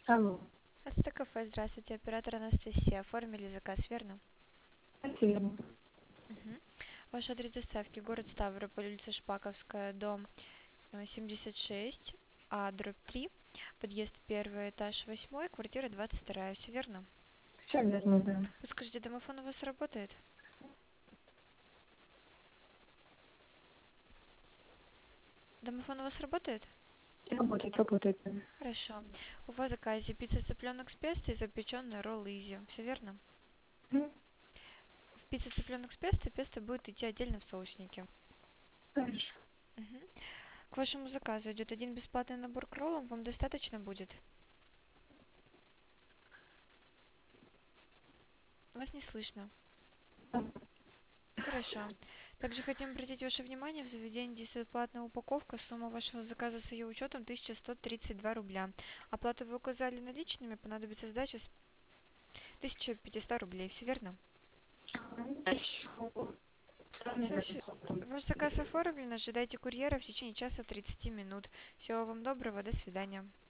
Алло, Кафе, здравствуйте, оператор Анастасия. Оформили заказ, верно? это верно. Мгм. Ваш адрес доставки: город Ставрополь, улица Шпаковская, дом 76, дробь 3, подъезд первый, этаж 8, квартира 22. Все верно? Все верно, да. Подскажите, домофон у вас работает? Домофон у вас работает? Работает, работает. Да. Хорошо. У вас в заказе пицца цыпленок с песто и запеченный ролл изи. Все верно? М, В пицце цыпленок с песто будет идти отдельно в соуснике. Хорошо. Мгм. К вашему заказу идет один бесплатный набор к роллам. Вам достаточно будет? Вас не слышно. Хорошо. Также хотим обратить ваше внимание: в заведении действует платная упаковка. Сумма вашего заказа с ее учетом 1132 рубля. Оплату вы указали наличными, понадобится сдача с 1500 рублей. Все верно? Хорошо. Все, ваш заказ оформлен. Ожидайте курьера в течение часа 30 минут. Всего вам доброго. До свидания.